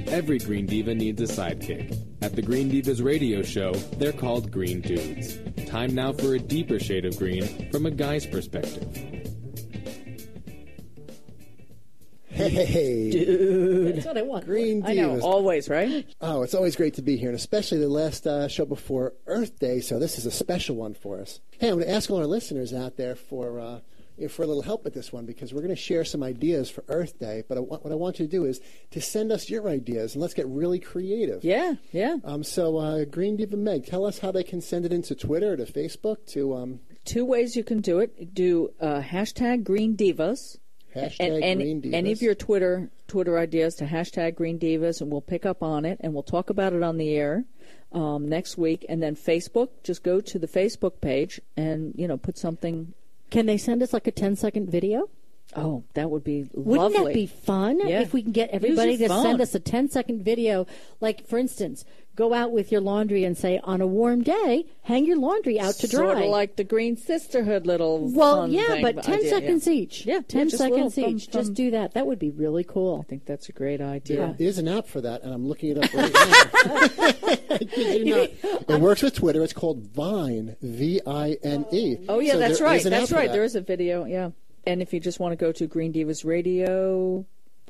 Every Green Diva needs a sidekick. At the Green Divas radio show, they're called Green Dudes. Time now for a deeper shade of green from a guy's perspective. Hey, dude. That's what I want. Green Divas. I know, always, right? Oh, it's always great to be here, and especially the last show before Earth Day, so this is a special one for us. Hey, I'm going to ask all our listeners out there for a little help with this one, because we're going to share some ideas for Earth Day, but what I want you to do is to send us your ideas, and let's get really creative. Yeah. So, Green Diva Meg, tell us how they can send it into Twitter or to Facebook to... Two ways you can do it. Do hashtag Green Divas. Hashtag Green Divas. Any of your Twitter ideas to hashtag Green Divas, and we'll pick up on it, and we'll talk about it on the air next week. And then Facebook, just go to the Facebook page and, put something. Can they send us like a 10-second video? Oh, that would be lovely. Wouldn't that be fun if we can get everybody to send us a 10-second video? Like, for instance, go out with your laundry and say, on a warm day, hang your laundry out to dry. Sort of like the Green Sisterhood little fun thing, but 10 seconds each. Yeah, 10 seconds each. Just do that. That would be really cool. I think that's a great idea. There is an app for that, and I'm looking it up right now. I kid you not. It works with Twitter. It's called Vine, V-I-N-E. Oh, yeah, so that's right. That's right. There is a video, yeah. And if you just want to go to Green Divas Radio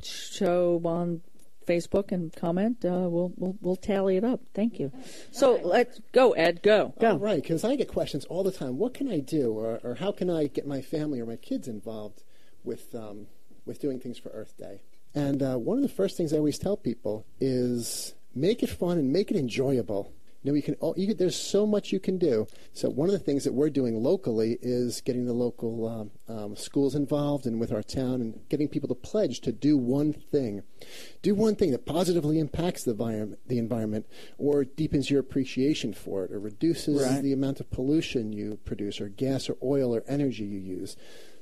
show on Facebook and comment, we'll tally it up. Thank you. So let's go, Ed. Go. All right, because I get questions all the time. What can I do, or how can I get my family or my kids involved with doing things for Earth Day? And one of the first things I always tell people is make it fun and make it enjoyable. There's so much you can do. So one of the things that we're doing locally is getting the local schools involved and with our town, and getting people to pledge to do one thing. Do one thing that positively impacts the environment, or deepens your appreciation for it, or reduces the amount of pollution you produce, or gas or oil or energy you use.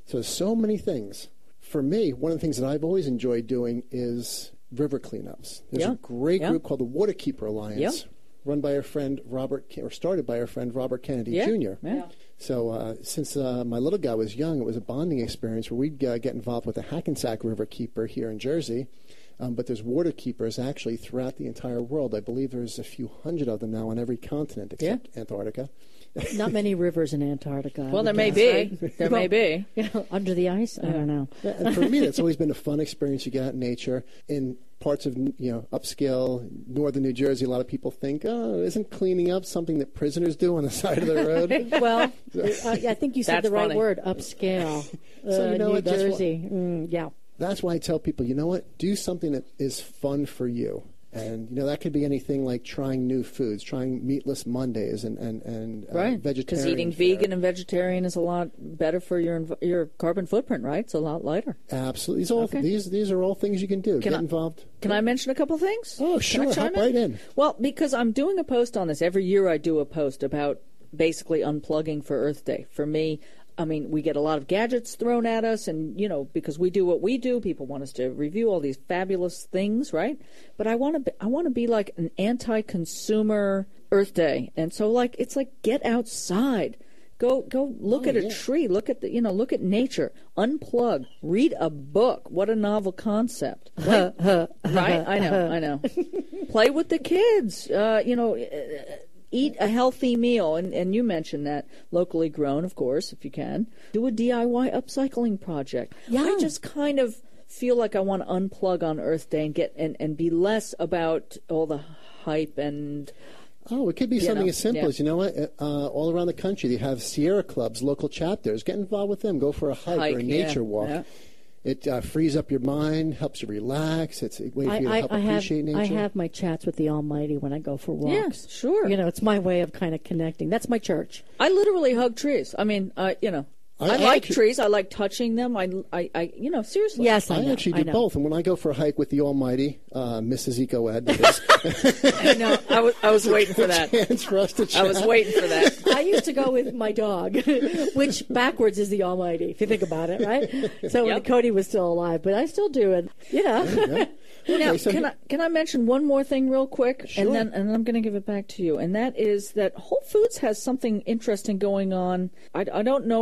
So many things. For me, one of the things that I've always enjoyed doing is river cleanups. There's a great group called the Waterkeeper Alliance. Run by our friend started by our friend Robert Kennedy Jr. Yeah. So since my little guy was young, it was a bonding experience where we'd get involved with the Hackensack River Keeper here in Jersey. But there's water keepers actually throughout the entire world. I believe there's a few hundred of them now on every continent except Antarctica. Not many rivers in Antarctica. Well, there may be. There may be. Under the ice? I don't know. And for me, that's always been a fun experience to get out in nature. In parts of, upscale northern New Jersey, a lot of people think, isn't cleaning up something that prisoners do on the side of the road? Well, I think you said the right word, upscale. So New Jersey. That's why I tell people, you know what? Do something that is fun for you. And, that could be anything like trying new foods, trying meatless Mondays and vegetarian. Because eating vegan and vegetarian is a lot better for your carbon footprint, right? It's a lot lighter. Absolutely. These are all things you can do. Get involved. Can I mention a couple things? Oh, sure. Hop right in. Well, because I'm doing a post on this. Every year I do a post about basically unplugging for Earth Day. For me, we get a lot of gadgets thrown at us, and, because we do what we do, people want us to review all these fabulous things, right? But I want to be like an anti-consumer Earth Day. And so, it's like, get outside. Go look at a tree, look at look at nature, unplug, read a book. What a novel concept. Right? I know. Play with the kids. Eat a healthy meal, and you mentioned that, locally grown, of course, if you can. Do a DIY upcycling project. Yeah. I just kind of feel like I want to unplug on Earth Day and get and be less about all the hype and... Oh, it could be something as simple as, all around the country, they have Sierra clubs, local chapters. Get involved with them. Go for a hike or a nature walk. Yeah. It frees up your mind, helps you relax. It's a way for you to help appreciate nature. I have my chats with the Almighty when I go for walks. Yes, sure. It's my way of kind of connecting. That's my church. I literally hug trees. I like trees. I like touching them. I seriously. Yes, I actually do both. And when I go for a hike with the Almighty, Mrs. Eco Ed, I know. I was waiting for that. Chance for us to chat. I was waiting for that. I used to go with my dog, which backwards is the Almighty, if you think about it, right? So when Cody was still alive, but I still do it. Now, can I mention one more thing real quick? Sure. And then I'm going to give it back to you. And that is that Whole Foods has something interesting going on. I don't know about a lot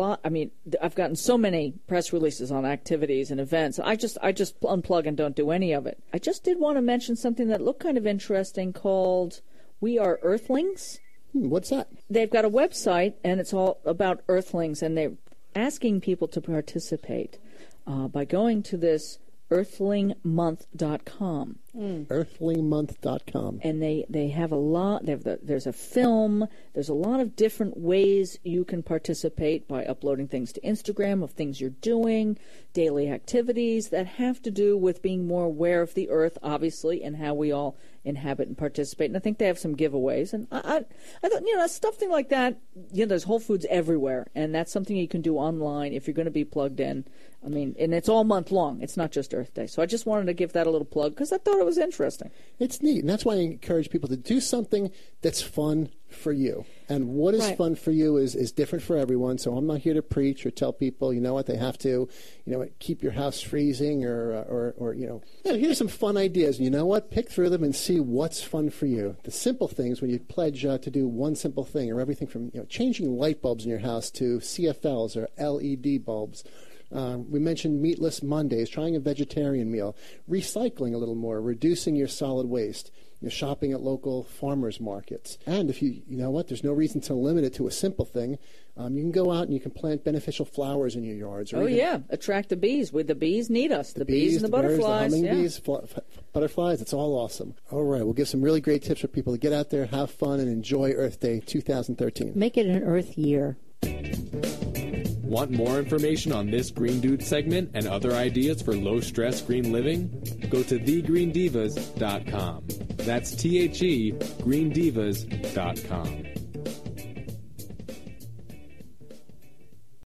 lot. I mean, I've gotten so many press releases on activities and events. I just unplug and don't do any of it. I just did want to mention something that looked kind of interesting called We Are Earthlings. What's that? They've got a website, and it's all about Earthlings, and they're asking people to participate by going to this earthlingmonth.com. Earthlingmonth.com. And they have a lot. There's a film. There's a lot of different ways you can participate by uploading things to Instagram of things you're doing, daily activities that have to do with being more aware of the earth, obviously, and how we all inhabit and participate. And I think they have some giveaways. And I thought, something like that, there's Whole Foods everywhere. And that's something you can do online if you're going to be plugged in. I mean, and it's all month long. It's not just Earth Day. So I just wanted to give that a little plug because I thought it was interesting. It's neat. And that's why I encourage people to do something that's fun for you. And what is fun for you is different for everyone. So I'm not here to preach or tell people, they have to, keep your house freezing or here's some fun ideas. And you know what? Pick through them and see what's fun for you. The simple things when you pledge to do one simple thing, or everything from, changing light bulbs in your house to CFLs or LED bulbs. We mentioned Meatless Mondays, trying a vegetarian meal, recycling a little more, reducing your solid waste, shopping at local farmers markets. And if there's no reason to limit it to a simple thing. You can go out and you can plant beneficial flowers in your yards. Or attract the bees. The bees need us. The bees and the butterflies. The hummingbees, butterflies. It's all awesome. All right, we'll give some really great tips for people to get out there, have fun, and enjoy Earth Day 2013. Make it an Earth year. Want more information on this Green Dude segment and other ideas for low-stress green living? Go to thegreendivas.com. That's THE, greendivas.com.